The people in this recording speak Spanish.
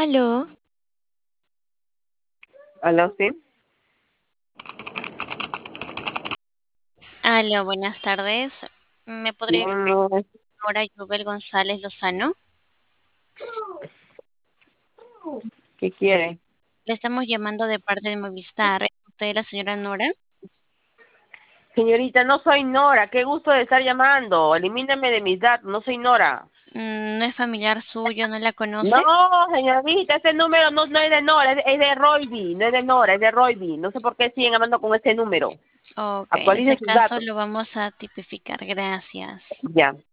Aló, ¿Aló, sí? aló, buenas tardes. ¿Me podría No, ahora Yubel González Lozano? ¿qué quiere? Le estamos llamando de parte de Movistar. ¿Usted es la señora Nora? Señorita, no soy Nora. Qué gusto de estar llamando. Elimíname de mis datos. No soy Nora. ¿No es familiar suyo? ¿No la No, conoce? señorita, ese número no es de Nora, es de Royby. No es de Nora, es de Royby. No sé por qué siguen llamando con ese número. Ok, en Actualice ese sus caso datos. lo vamos a tipificar. Gracias. Ya.